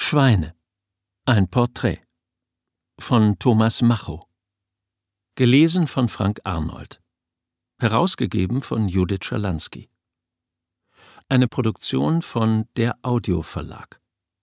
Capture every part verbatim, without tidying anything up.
Schweine. Ein Porträt von Thomas Macho. Gelesen von Frank Arnold. Herausgegeben von Judith Schalansky. Eine Produktion von Der Audio Verlag.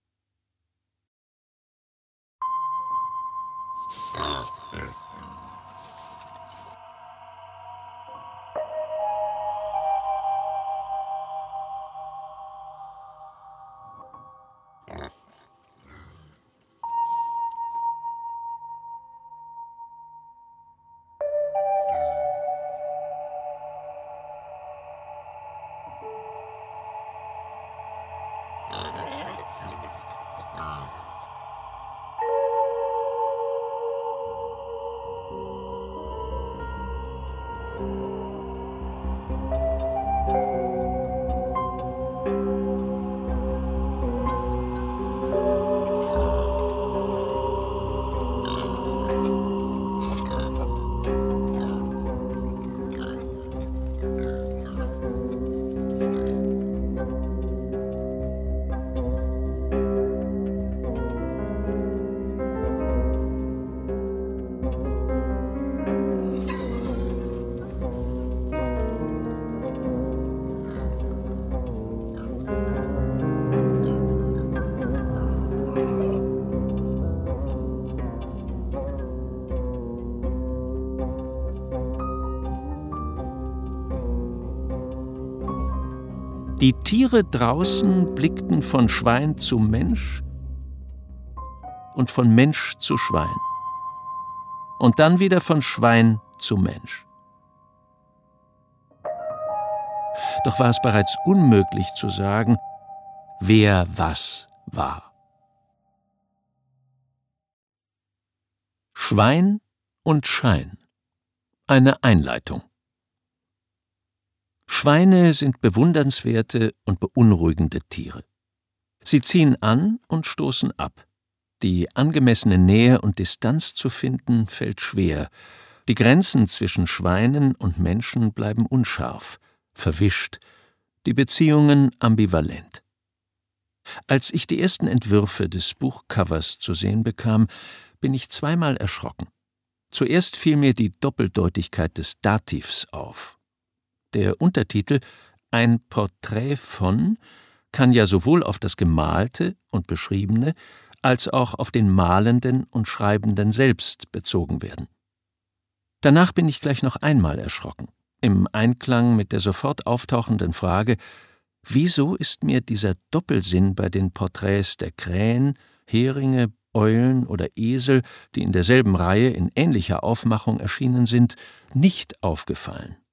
Die Tiere draußen blickten von Schwein zu Mensch und von Mensch zu Schwein und dann wieder von Schwein zu Mensch. Doch war es bereits unmöglich zu sagen, wer was war. Schwein und Schein. Eine Einleitung. Schweine sind bewundernswerte und beunruhigende Tiere. Sie ziehen an und stoßen ab. Die angemessene Nähe und Distanz zu finden, fällt schwer. Die Grenzen zwischen Schweinen und Menschen bleiben unscharf, verwischt, die Beziehungen ambivalent. Als ich die ersten Entwürfe des Buchcovers zu sehen bekam, bin ich zweimal erschrocken. Zuerst fiel mir die Doppeldeutigkeit des Dativs auf. Der Untertitel »Ein Porträt von« kann ja sowohl auf das Gemalte und Beschriebene als auch auf den Malenden und Schreibenden selbst bezogen werden. Danach bin ich gleich noch einmal erschrocken, im Einklang mit der sofort auftauchenden Frage, wieso ist mir dieser Doppelsinn bei den Porträts der Krähen, Heringe, Eulen oder Esel, die in derselben Reihe in ähnlicher Aufmachung erschienen sind, nicht aufgefallen?